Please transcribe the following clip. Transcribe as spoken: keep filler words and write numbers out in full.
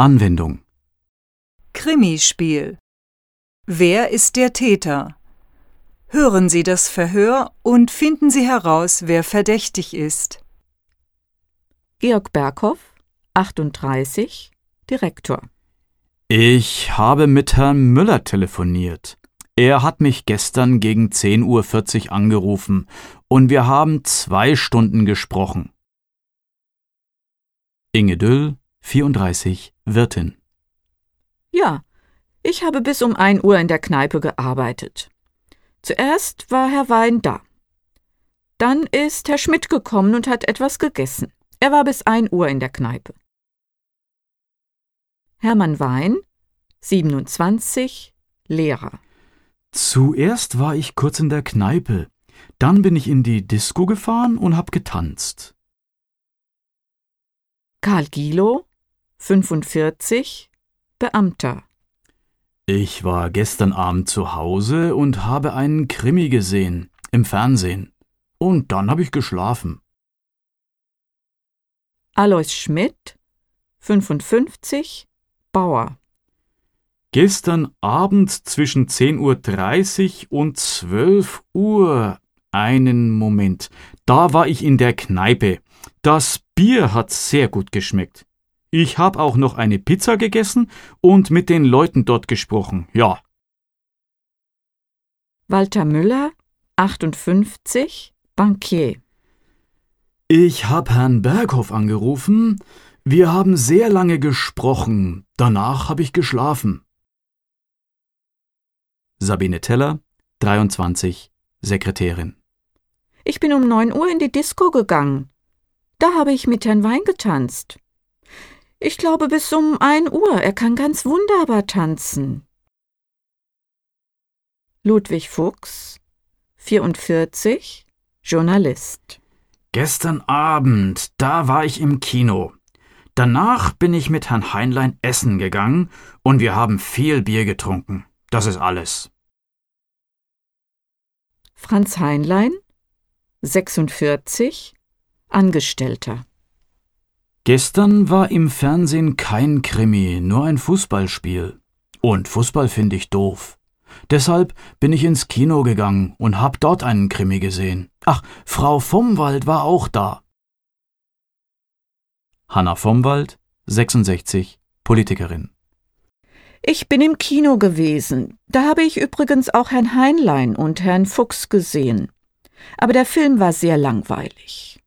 Anwendung. Krimispiel. Wer ist der Täter? Hören Sie das Verhör und finden Sie heraus, wer verdächtig ist. Georg Berghoff, achtunddreißig, Direktor. Ich habe mit Herrn Müller telefoniert. Er hat mich gestern gegen zehn Uhr vierzig angerufen und wir haben zwei Stunden gesprochen. Inge Düll, vierunddreißig, Wirtin. Ja, ich habe bis um ein Uhr in der Kneipe gearbeitet. Zuerst war Herr Wein da. Dann ist Herr Schmidt gekommen und hat etwas gegessen. Er war bis ein Uhr in der Kneipe. Hermann Wein, siebenundzwanzig, Lehrer. Zuerst war ich kurz in der Kneipe, dann bin ich in die Disco gefahren und hab getanzt. Karl Gilo, fünfundvierzig, Beamter. Ich war gestern Abend zu Hause und habe einen Krimi gesehen, im Fernsehen. Und dann habe ich geschlafen. Alois Schmidt, fünfundfünfzig, Bauer. Gestern Abend zwischen zehn Uhr dreißig und zwölf Uhr. Einen Moment. Da war ich in der Kneipe. Das Bier hat sehr gut geschmeckt. Ich habe auch noch eine Pizza gegessen und mit den Leuten dort gesprochen, ja. Walter Müller, achtundfünfzig, Bankier. Ich habe Herrn Berghoff angerufen. Wir haben sehr lange gesprochen. Danach habe ich geschlafen. Sabine Teller, dreiundzwanzig, Sekretärin. Ich bin um neun Uhr in die Disco gegangen. Da habe ich mit Herrn Wein getanzt. Ich glaube bis um ein Uhr. Er kann ganz wunderbar tanzen. Ludwig Fuchs, vierundvierzig, Journalist. Gestern Abend, da war ich im Kino. Danach bin ich mit Herrn Heinlein essen gegangen und wir haben viel Bier getrunken. Das ist alles. Franz Heinlein, sechsundvierzig, Angestellter. Gestern war im Fernsehen kein Krimi, nur ein Fußballspiel. Und Fußball finde ich doof. Deshalb bin ich ins Kino gegangen und hab dort einen Krimi gesehen. Ach, Frau Vommwald war auch da. Hanna Vommwald, sechsundsechzig, Politikerin. Ich bin im Kino gewesen. Da habe ich übrigens auch Herrn Heinlein und Herrn Fuchs gesehen. Aber der Film war sehr langweilig.